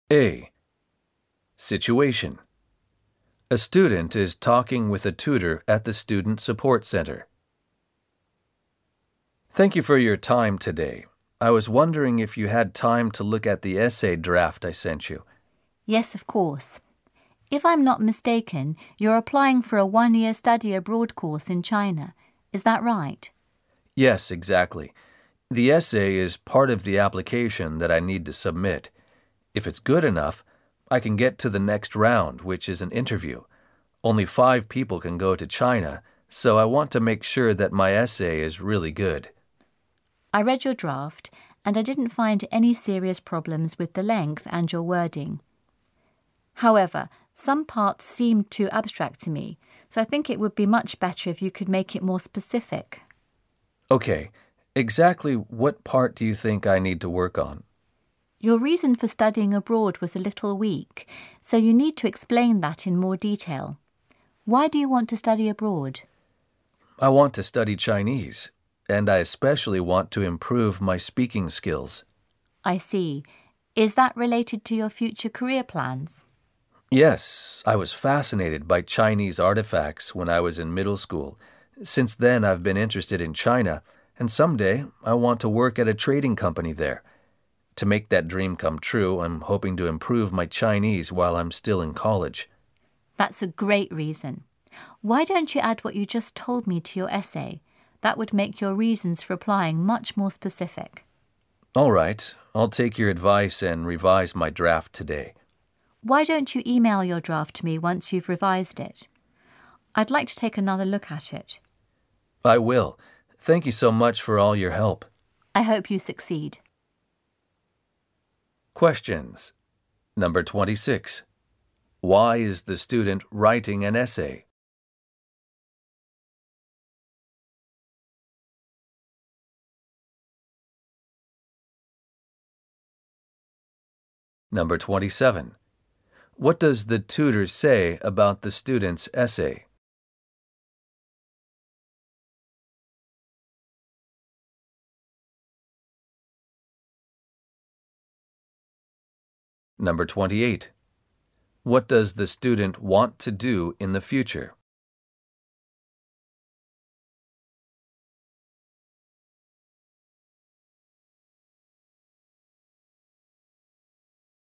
A. Situation. A student is talking with a tutor at the Student Support Center. Thank you for your time today. I was wondering if you had time to look at the essay draft I sent you. Yes, of course. If I'm not mistaken, you're applying for a one-year study abroad course in China. Is that right? Yes, exactly. The essay is part of the application that I need to submit. If it's good enough, I can get to the next round, which is an interview. Only 5 people can go to China, so I want to make sure that my essay is really good. I read your draft, and I didn't find any serious problems with the length and your wording. However, some parts seemed too abstract to me, so I think it would be much better if you could make it more specific. Okay, exactly what part do you think I need to work on? Your reason for studying abroad was a little weak, so you need to explain that in more detail. Why do you want to study abroad? I want to study Chinese, and I especially want to improve my speaking skills. I see. Is that related to your future career plans? Yes, I was fascinated by Chinese artifacts when I was in middle school. Since then, I've been interested in China, and someday I want to work at a trading company there. To make that dream come true, I'm hoping to improve my Chinese while I'm still in college. That's a great reason. Why don't you add what you just told me to your essay? That would make your reasons for applying much more specific. All right, I'll take your advice and revise my draft today. Why don't you email your draft to me once you've revised it? I'd like to take another look at it. I will. Thank you so much for all your help. I hope you succeed. Questions. Number 26. Why is the student writing an essay? Number 27. What does the tutor say about the student's essay? Number 28. What does the student want to do in the future?